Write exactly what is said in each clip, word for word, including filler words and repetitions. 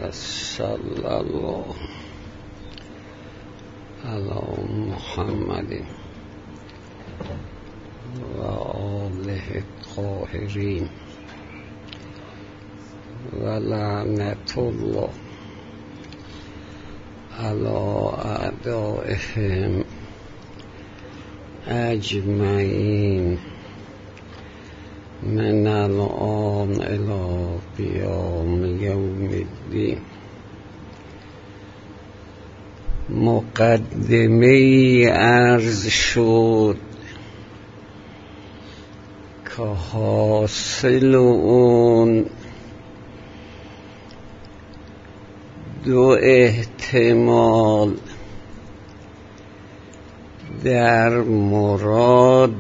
صلی الله علی محمد و آله الطاهرین و لعنت الله علی اعدائهم اجمعین من الان الی قیام یوم الدین. مقدمه عرض شد که حاصل اون دو احتمال در مراد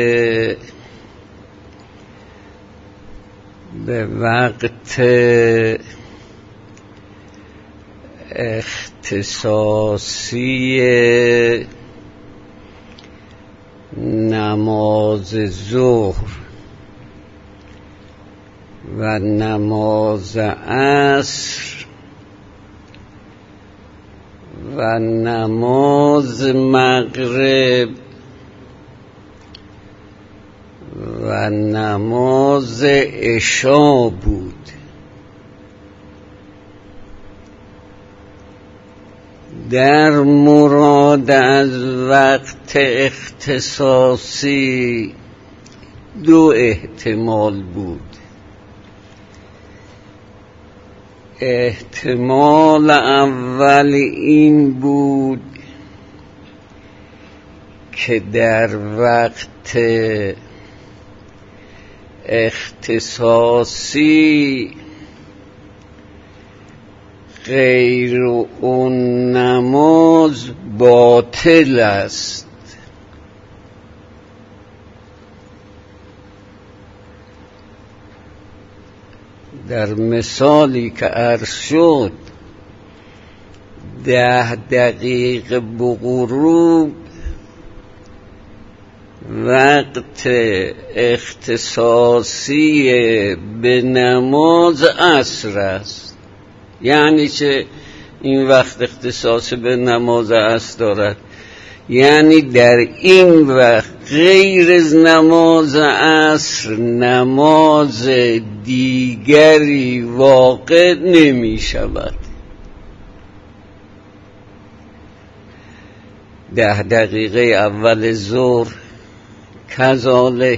به وقت اختصاصی نماز ظهر و نماز عصر و نماز مغرب و نماز عشا بود. در مراد از وقت اختصاصی دو احتمال بود. احتمال اول این بود که در وقت اختصاصی غیر اون نماز باطل است. در مثالی که عرض شد ده دقیقه به غروب وقت اختصاصی به نماز عصر است. یعنی چه این وقت اختصاصی به نماز عصر دارد؟ یعنی در این وقت غیر از نماز عصر نماز دیگری واقع نمی شود. ده دقیقه اول ظهر کذالک،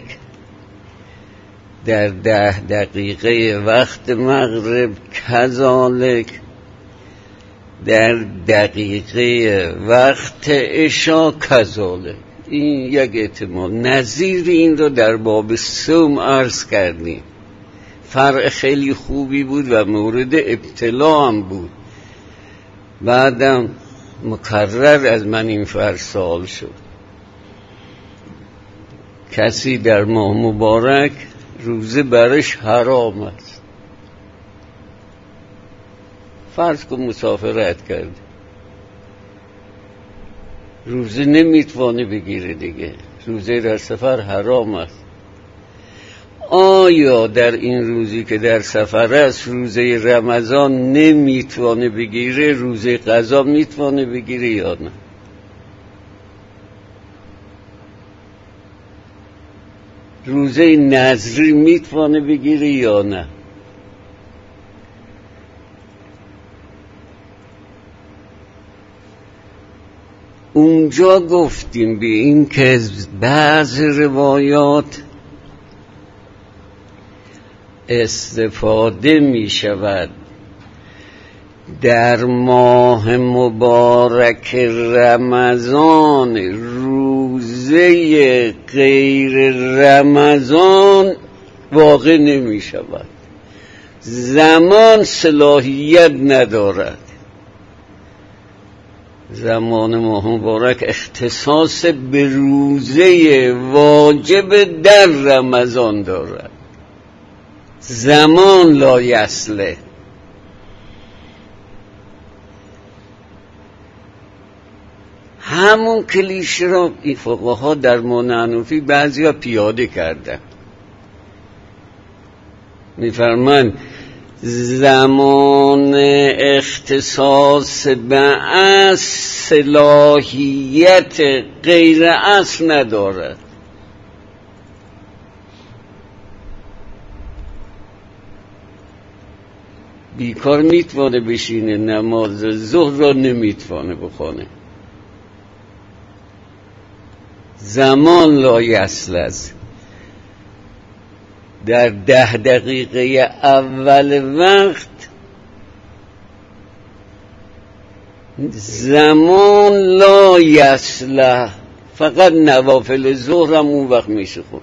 در ده دقیقه وقت مغرب کذالک، در دقیقه وقت عشا کذالک. این یک احتمال. نظیر این رو در باب صوم عرض کردیم. فرع خیلی خوبی بود و مورد ابتلا هم بود. بعدم مکرر از من این فرع سوال شد. کسی در ماه مبارک روزه برش حرام است، فرض کن مسافرت کرد، روزه نمیتوانه بگیره دیگه، روزه در سفر حرام است. آیا در این روزی که در سفر است روزه رمضان نمیتوانه بگیره، روزه قضا میتوانه بگیره یا نه؟ روزه نذری میتوانه بگیره یا نه؟ اونجا گفتیم به این که بعض روایات استفاده می شود در ماه مبارک رمضان روزه غیر رمضان واقع نمی شود، زمان صلاحیت ندارد. زمان ماه مبارک اختصاص به روزه واجب در رمضان دارد، زمان لا یصله. همون کلیشه را این فقها در حنفی بعضیا پیاده کردن. میفرمان زمان اختصاص به اصل صلاحیت غیر اصل ندارد. بیکار میتوانه بشینه نماز ظهر را نمیتوانه بخونه. زمان لایصل است. در ده دقیقه اول وقت زمان لایصل، فقط نوافل ظهر هم اون وقت میشه خود.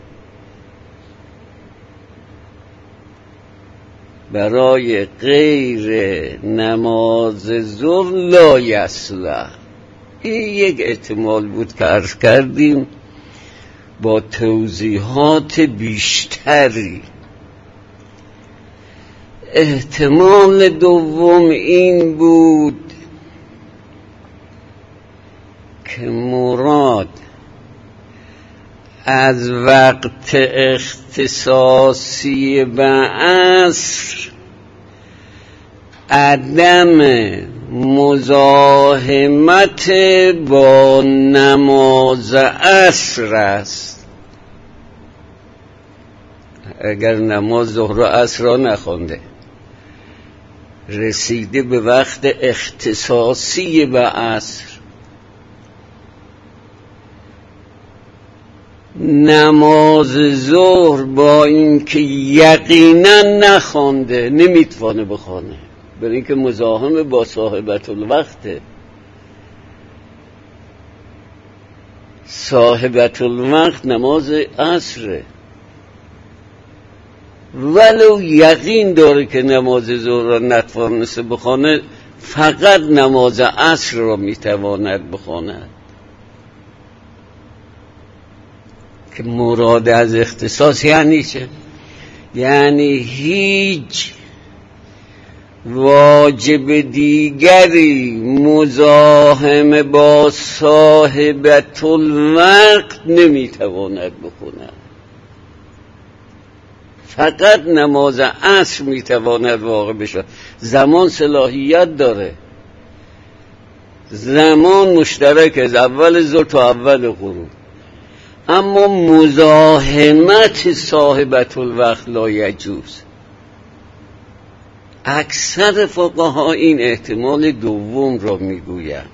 برای غیر نماز ظهر لایصل. این یک احتمال بود که عرض کردیم با توضیحات بیشتری. احتمال دوم این بود که مراد از وقت اختصاصی به عصر عدم مزاحمت با نماز عصر است. اگر نماز ظهر و عصر را نخوانده، رسیده به وقت اختصاصی به عصر، نماز ظهر با اینکه یقینا نخوانده نمیتوانه بخونه، برای اینکه مزاحم با صاحبت الوقته. صاحبت الوقت نماز عصره، ولو یقین داره که نماز ظهر را نتوانسته بخونه، فقط نماز عصر را میتواند بخواند. که مراد از اختصاص یعنی چه؟ یعنی هیچ واجب دیگری مزاحم با صاحبت الوقت نمیتواند بکند، فقط نماز عصر میتواند واقع بشه. زمان صلاحیت داره، زمان مشترک از اول ظهر تا اول غروب، اما مزاحمت صاحبت الوقت لا یجوز. اکثر فقها این احتمال دوم را میگویند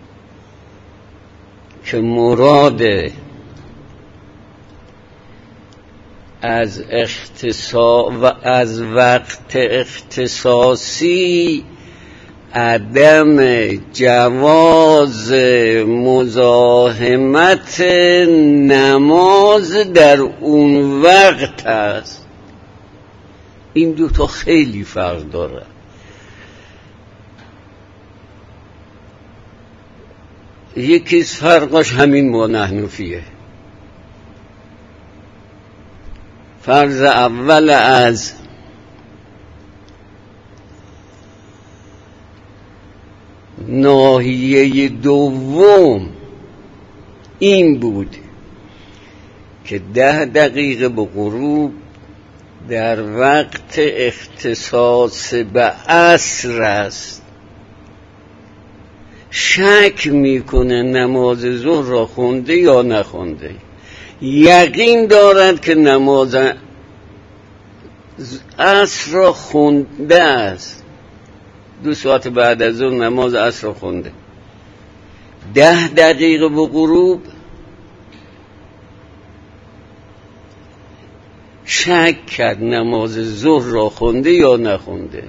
که مراد از اختصاص و از وقت اختصاصی عدم جواز مزاحمت نماز در اون وقت است. این دو تا خیلی فرق داره. یکی از فرقاش همین ما نحنفیه. فرض اول از ناحیه دوم این بود که ده دقیقه به غروب در وقت اختصاص به عصر است. شک میکنه نماز ظهر را خونده یا نخونده، یقین دارد که نماز عصر را خونده است، دو ساعت بعد از اون نماز عصر را خونده. ده دقیقه به غروب شک کرد نماز ظهر را خونده یا نخونده.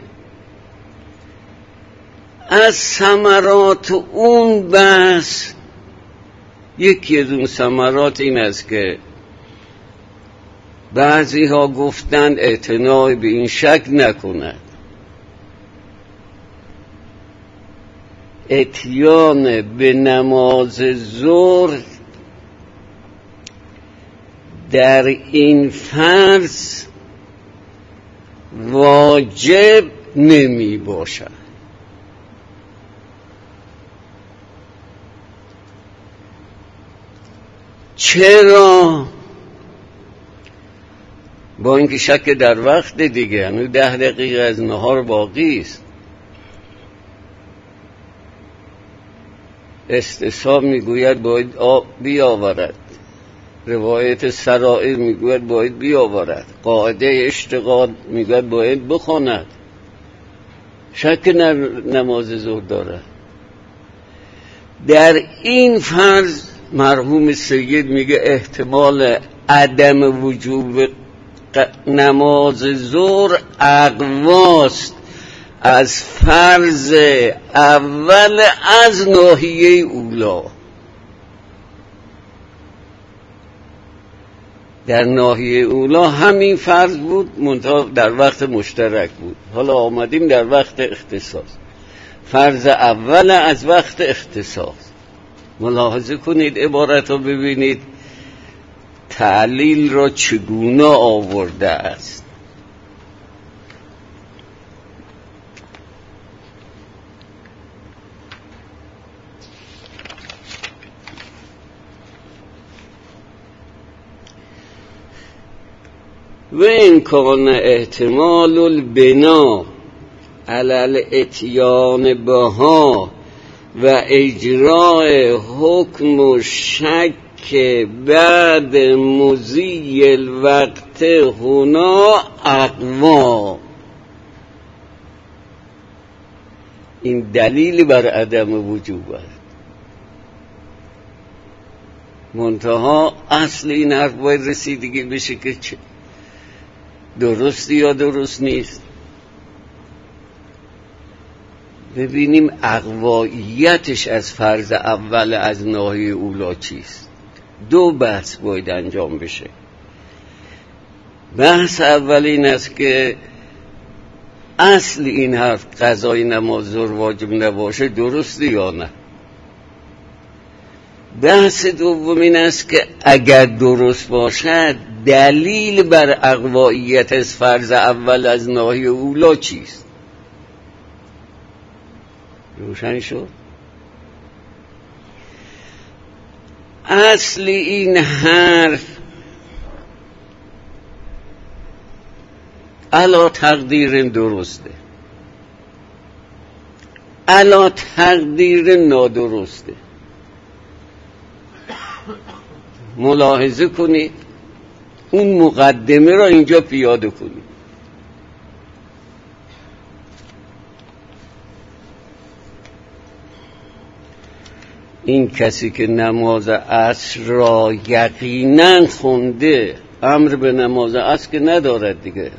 از ثمرات اون بحث، یکی از اون ثمرات این است که بعضی ها گفتند اعتناع به این شک نکند، اتیان به نماز ظهر در این فرض واجب نمی باشد. چرا؟ با اینکه شک در وقت دیگه، هنوز ده دقیقه از نهار باقی است. استصحاب میگوید باید آب بیاورد، روایت سرائر میگوید باید بیاورد، قاعده اشتغال میگوید باید بخواند. شک در نماز ظهر دارد. در این فرض مرحوم سید میگه احتمال عدم وجوب نماز ظهر اقواست از فرض اول از ناحیه اولا. در ناحیه اولا همین فرض بود، منتها در وقت مشترک بود. حالا آمدیم در وقت اختصاص. فرض اول از وقت اختصاص. ملاحظه کنید عبارت رو ببینید تعلیل را چگونه آورده است. و این کان احتمال البنا علی الاتیان بها و اجراء حکم و شک بعد مضی الوقت هنا اقوا. این دلیل بر عدم وجوب است. منتها اصل این حرف باید رسیدگی بشه که چه درستی یا درست نیست. ببینیم اقواییتش از فرض اول از ناحیه اولا چیست. دو بحث باید انجام بشه. بحث اول این است که اصل این حرف قضای نماز ظهر واجب نباشه درسته یا نه. بحث دوم این است که اگر درست باشد دلیل بر اقواییت از فرض اول از ناحیه اولا چیست. روشن شد؟ اصل این حرف علا تقدیر درسته، علا تقدیر نادرسته. ملاحظه کنید اون مقدمه را اینجا پیاده کنید. این کسی که نماز عصر را یقینا خونده امر به نماز عصر که ندارد دیگه.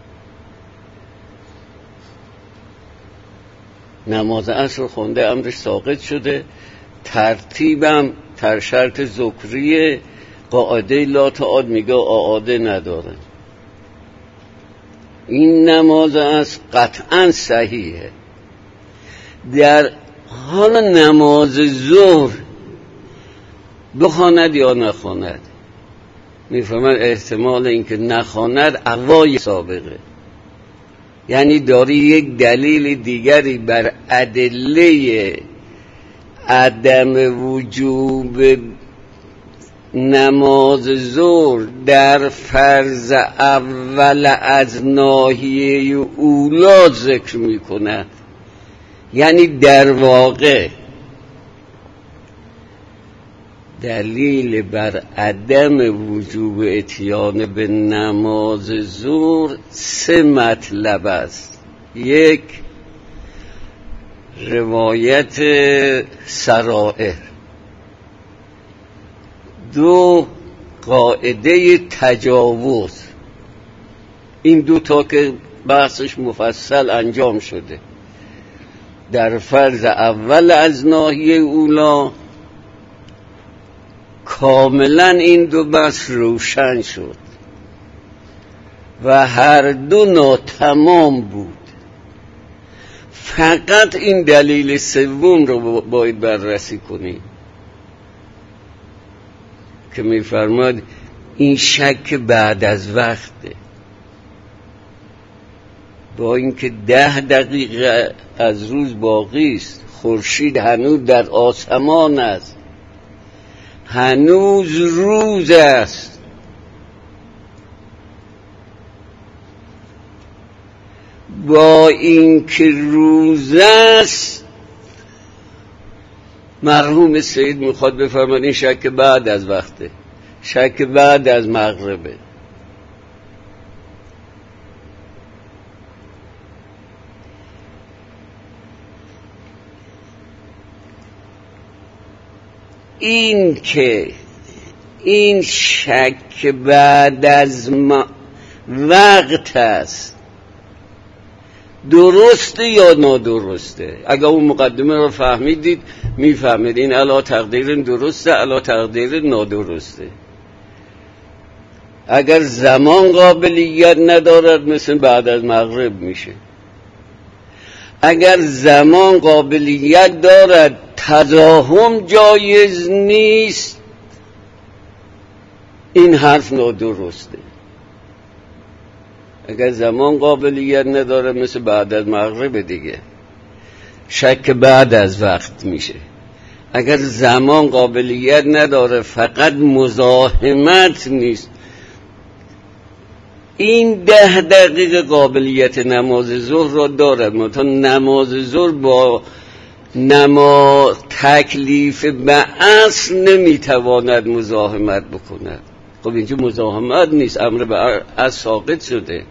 نماز عصر خونده امرش ساقط شده. ترتیبم تر شرط ذکریه، قاعده لا تعاد میگه آعاده نداره. این نماز عصر قطعا صحیحه. در حالا نماز ظهر بخواند یا نخواند، میفهمن احتمال اینکه نخواند اقوای سابقه، یعنی داری یک دلیل دیگری بر ادله عدم وجوب نماز ظهر در فرض اول از ناحیه اولا ذکر میکند. یعنی در واقع دلیل بر عدم وجوب اتیان به نماز ظهر سه مطلب است. یک، روایت سرائر. دو، قاعده تجاوز. این دو تا که بحثش مفصل انجام شده در فرض اول از ناحیه اولا، کاملا این دو بحث روشن شد و هر دو ناتمام بود. فقط این دلیل سوم رو باید بررسی کنیم که می‌فرماد این شک بعد از وقته، با اینکه ده دقیقه از روز باقی است، خورشید هنوز در آسمان است، هنوز روز است، با این که روز است مرحوم سید میخواد بفرماد این شک بعد از وقته، شک بعد از مغربه. این که این شک بعد از وقت است درسته یا نادرسته؟ اگر اون مقدمه رو فهمیدید میفهمید این علا تقدیر درسته، علا تقدیر نادرسته. اگر زمان قابلیت ندارد مثل بعد از مغرب میشه. اگر زمان قابلیت دارد تزاحم جایز نیست، این حرف نادرسته. اگر زمان قابلیت نداره مثل بعد از مغرب دیگه، شک بعد از وقت میشه. اگر زمان قابلیت نداره فقط مزاحمت نیست، این ده دقیقه قابلیت نماز ظهر را دارد، منتها نماز ظهر با نما تکلیف به اصل نمیتواند مزاحمت بکند. خب اینجا مزاحمت نیست، امر به اصل ساقط شده.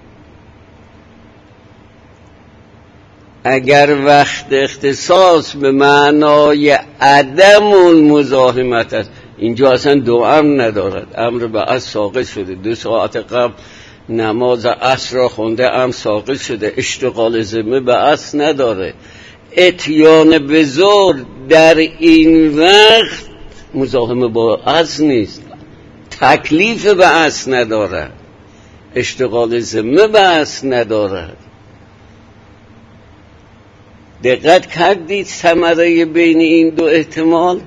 اگر وقت اختصاص به معنای عدم المزاحمت است، اینجا اصلا دو امر ندارد، امر به اصل ساقط شده. دو ساعت قبل نماز عصر را خونده، امر ساقط شده، اشتغال ذمه به اصل نداره. اتیان به ظهر در این وقت مزاحمه با اصل نیست، تکلیف به اصل ندارد، اشتغال ذمه به اصل ندارد. دقت کردید ثمره بین این دو احتمال؟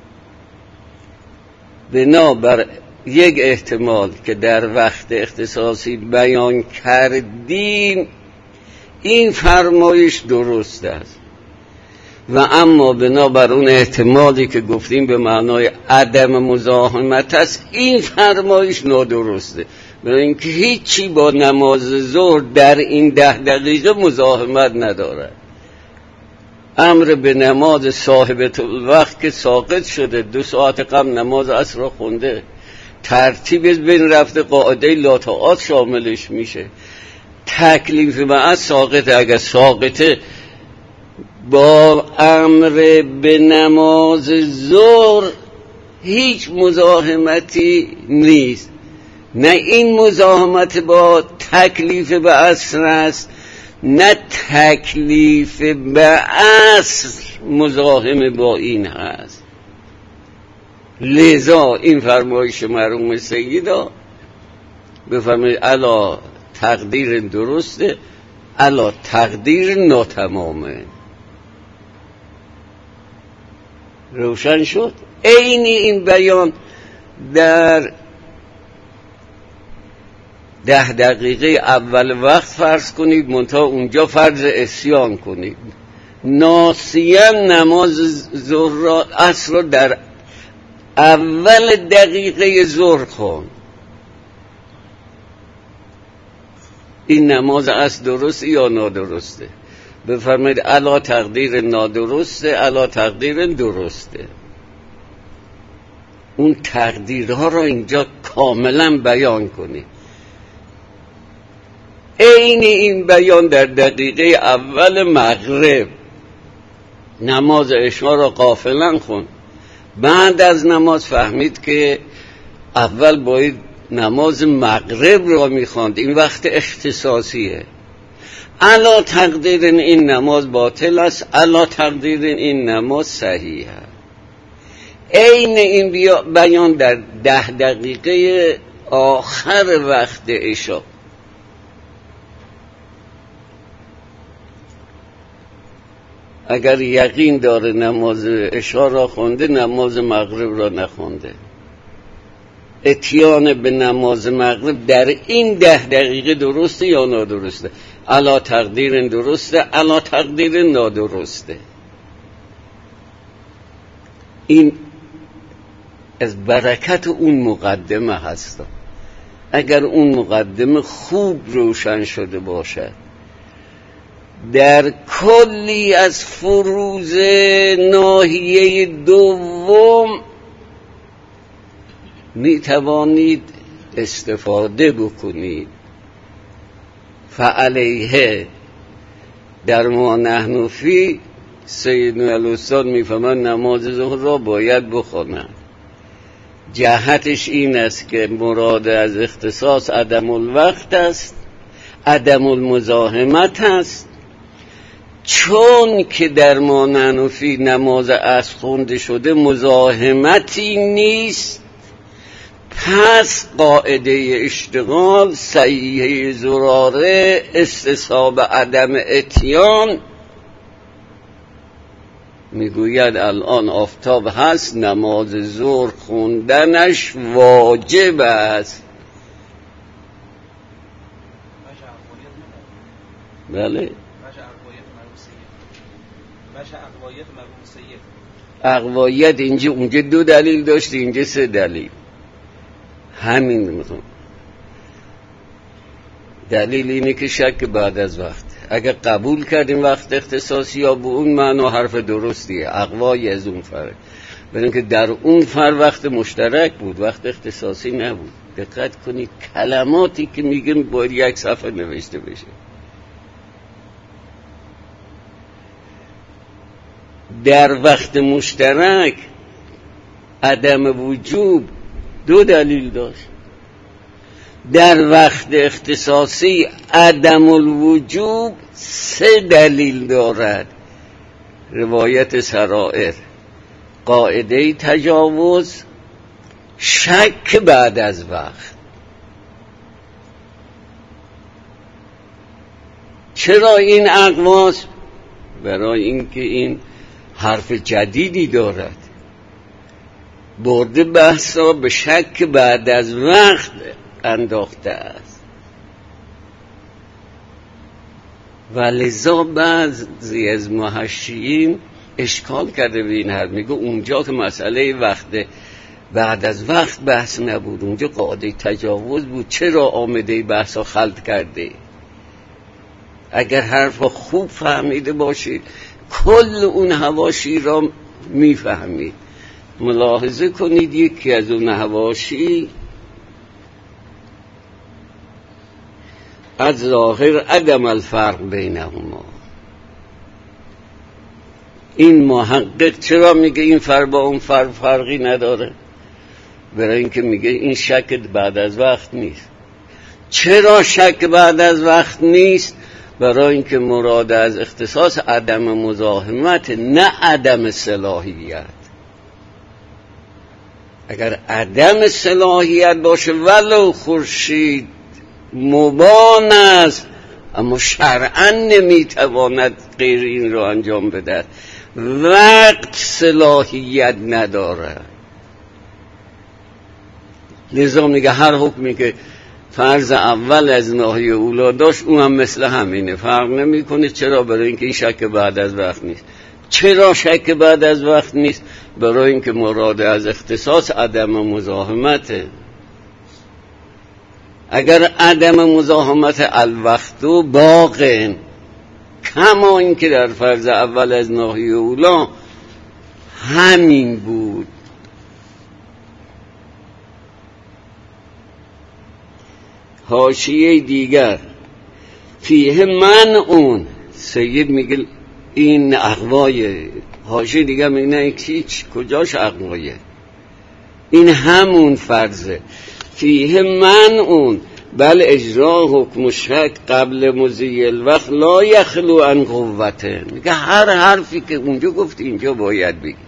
بنابر یک احتمال که در وقت اختصاصی بیان کردیم این فرمایش درست است، و اما بنابر اون احتمالی که گفتیم به معنای عدم مزاحمت است این فرمایش نادرسته، برای اینکه هیچی با نماز ظهر در این ده دقیقه مزاحمت نداره. امر به نماز صاحب وقت که ساقط شده، دو ساعت قبل نماز عصر را خونده، ترتیب بین رفته قاعده لاتعات شاملش میشه. تکلیف به اصل ساقطه. اگر ساقطه با امر به نماز ظهر هیچ مزاحمتی نیست، نه این مزاحمت با تکلیف به اصل است، نه تکلیف به اصل مزاحم با این هست. لذا این فرمایش مرحوم سیدا بفرمایید الا تقدیر درسته، الا تقدیر ناتمامه. روشن شد؟ عین این بیان در ده دقیقه اول وقت فرض کنید، منتها اونجا فرض عصیان کنید، ناسیاً نماز ظهر را عصر را در اول دقیقه ظهر کن. این نماز عصر درسته یا نادرسته؟ بفرمایید الا تقدیر نادرسته، الا تقدیر درسته. اون تقدیرها را اینجا کاملا بیان کنید. عین این بیان در دقیقه اول مغرب نماز عشا را غافلا خون، بعد از نماز فهمید که اول باید نماز مغرب را میخواند، این وقت اختصاصیه. الا تقدیر این نماز باطل است، الا تقدیر این نماز صحیح است. عین این بیان در ده دقیقه آخر وقت عشا. اگر یقین داره نماز عشا را خونده، نماز مغرب را نخونده. اتیان به نماز مغرب در این ده دقیقه درسته یا نادرسته؟ الا تقدیر درسته، الا تقدیر نادرسته. این از برکت اون مقدمه هست. اگر اون مقدمه خوب روشن شده باشد در کلی از فروز ناحیه دوم می توانید استفاده بکنید. فعلیه در ما نحن فی سیدنا الاستاد میفهمن نماز ظهر را باید بخوانند. جهتش این است که مراد از اختصاص عدم الوقت است، عدم المزاحمت است. چون که در ما نحن فی نماز عصر خونده شده مزاحمتی نیست، پس قاعده اشتغال صحیحه زراره استصحاب عدم اتیان میگوید الان آفتاب هست، نماز ظهر خوندنش واجب است. بله اقوایت اینجا اونجا دو دلیل داشت، اینجا سه دلیل. همین میخوام دلیل اینه که شک بعد از وقت، اگر قبول کردیم وقت اختصاصی یا به اون معنا حرف درستیه، اقوای از اون فرق، برای که در اون فر وقت مشترک بود، وقت اختصاصی نبود. دقت کنید کلماتی که میگیم باید یک صفحه نوشته بشه. در وقت مشترک عدم وجوب دو دلیل داشت، در وقت اختصاصی عدم الوجوب سه دلیل دارد. روایت سرائر، قاعده تجاوز، شک بعد از وقت. چرا این اقواس؟ برای اینکه این حرف جدیدی دارد، برده بحث را به شک بعد از وقت انداخته است و لذا بعضی از محشیین اشکال کرده به این حرف، میگه اونجا که مسئله وقت بعد از وقت بحث نبود، اونجا قاعده تجاوز بود، چرا آمده بحث را خلط کرده؟ اگر حرف را خوب فهمیده باشید کل اون حواشی را میفهمید. ملاحظه کنید یکی از اون حواشی از ظاهر عدم الفرق بینهما. این محقق چرا میگه این فرق با اون فرق فرقی نداره؟ برای اینکه میگه این شک بعد از وقت نیست. چرا شک بعد از وقت نیست؟ برای اینکه مراد از اختصاص عدم مزاحمت، نه عدم صلاحیت. اگر عدم صلاحیت باشه ولو خورشید مبان است، اما شرعاً نمیتواند غیر این را انجام بده، وقت صلاحیت نداره. لذا میگه هر حکمی که فرض اول از ناحیه اولا داشت اون هم مثل همینه، فرق نمی کنه. چرا؟ برای اینکه این شک بعد از وقت نیست. چرا شک بعد از وقت نیست؟ برای اینکه مراد از اختصاص عدم مزاحمته. اگر عدم مزاحمت الوقت و باقین، کما اینکه در فرض اول از ناحیه اولا همین بود. حاشیه دیگر فیه من اون سید میگه این اقوای، حاشیه دیگر میگه نه هیچ، کجاش اقوایه؟ این همون فرضه. فیه من اون بل اجرا حکم شک قبل مضی الوقت لا یخلو عن قوته. میگه هر حرفی که اونجا گفت اینجا باید بگی.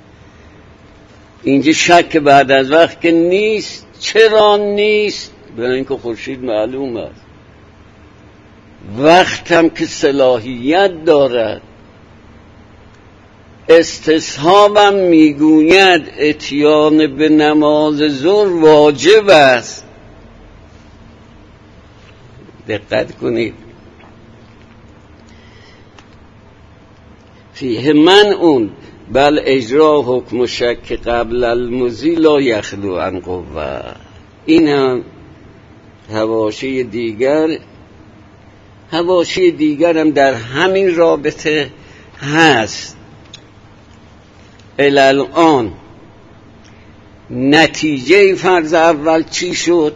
اینجا شک بعد از وقت که نیست. چرا نیست؟ برای اینکه خورشید معلوم است، وقت هم که صلاحیت دارد. استصحابم میگوید اتیان به نماز ظهر واجب است. دقت کنید، فیه من اون بل اجرا حکم شک قبل المضی لا یخلو عن قوه. این هم حواشی دیگر حواشی دیگرم در همین رابطه هست. الان نتیجه فرض اول چی شد؟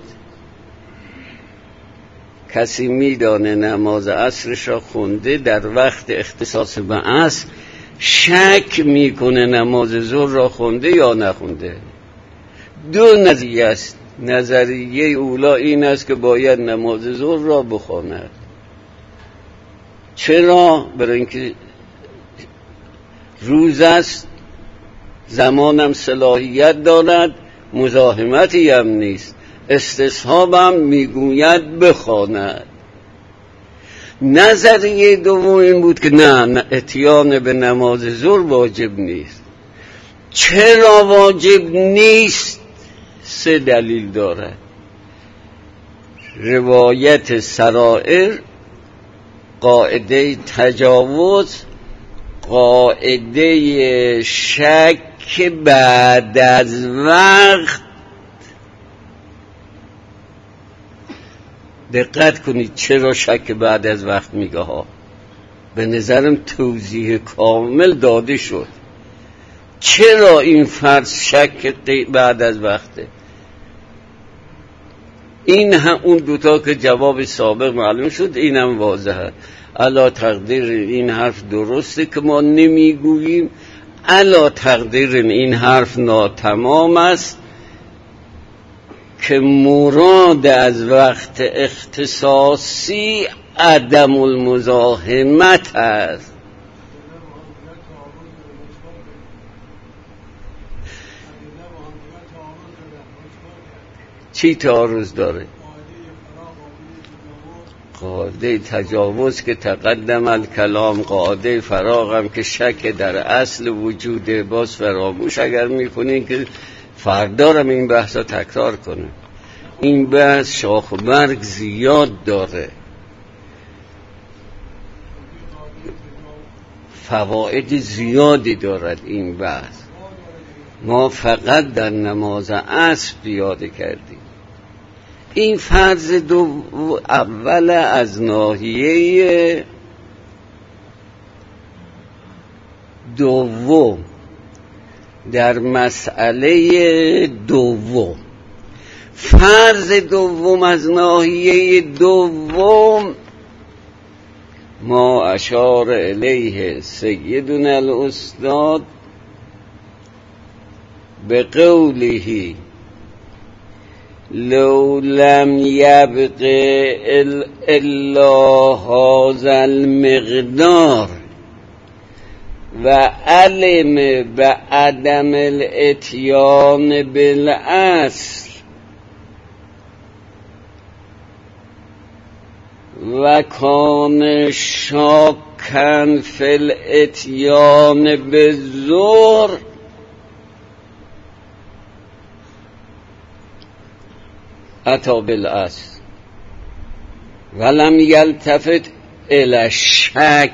کسی میدانه نماز عصرش را خونده در وقت اختصاص به عصر، شک میکنه نماز ظهر را خونده یا نخونده. دو نظریه است. نظریه اولا این است که باید نماز ظهر را بخواند. چرا؟ برای اینکه روز است، زمانم صلاحیت دارد، مزاحمتی هم نیست. استصحابم میگوید بخواند. نظریه دوم این بود که نه، اتیان به نماز ظهر واجب نیست. چرا واجب نیست؟ سه دلیل دارد. روایت سرائر، قاعده تجاوز، قاعده شک بعد از وقت. دقت کنید چرا شک بعد از وقت میگه ها. به نظرم توضیح کامل داده شد چرا این فرض شک بعد از وقته. این هم اون دوتا که جواب سابق معلوم شد، اینم واضحه. الا تقدیر این حرف درسته که ما نمیگوییم، الا تقدیر این حرف ناتمام است که مراد از وقت اختصاصی عدم المزاحمت است. چی تعارض داره؟ قاعده تجاوز که تقدم الکلام، قاعده فراغ هم که شک در اصل وجوده. باز فراموش اگر میکنین که فردارم این بحثا تکرار کنه. این بحث شاخ و برگ زیاد داره، فواید زیادی دارد این بحث. ما فقط در نماز عصر پیاده کردیم. این فرض دو اول از ناحیه دوم. در مسئله دوم، فرض دوم از ناحیه دوم ما اشار الیه سیدنا الاستاد به قوله لو لم یبق الا هذا المقدار و علم به عدم الاتیان بالاصل و کان شاکن فی الاتیان بالظهر اتی بالاصل ولم یلتفت الی الشک.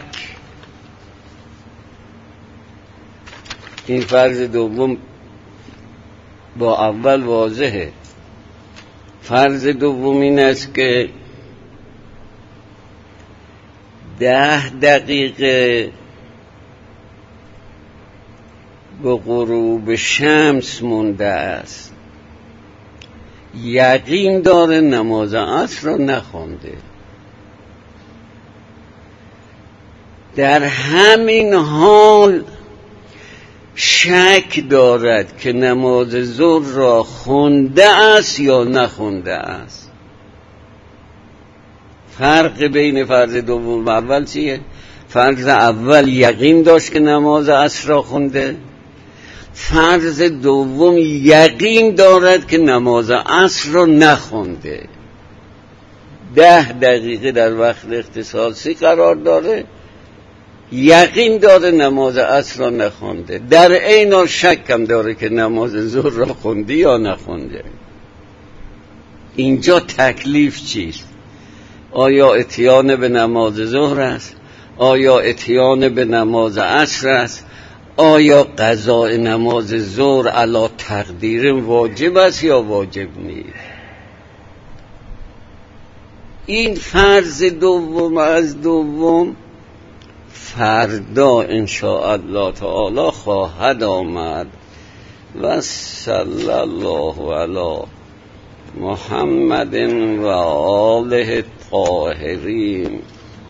این فرض دوم با اول واضحه. فرض دوم این است که ده دقیقه به غروب شمس مونده است، یقین داره نماز عصر را نخوانده. در همین حال شک دارد که نماز ظهر را خونده است یا نخونده است. فرق بین فرض دوم و اول چیه؟ فرض اول یقین داشت که نماز عصر را خونده، فرض دوم یقین دارد که نماز عصر را نخونده. ده دقیقه در وقت اختصاصی قرار داره، یقین داره نماز عصر را نخونده، در عین حال شک هم داره که نماز ظهر را خونده یا نخونده. اینجا تکلیف چیست؟ آیا اتیان به نماز ظهر است؟ آیا اتیان به نماز عصر است؟ آیا قضاء نماز ظهر علی تقدیر واجب است یا واجب نیست؟ این فرض دوم از دوم فردا انشاءالله تعالی خواهد آمد. و صلی الله علی محمد و آله الطاهرین.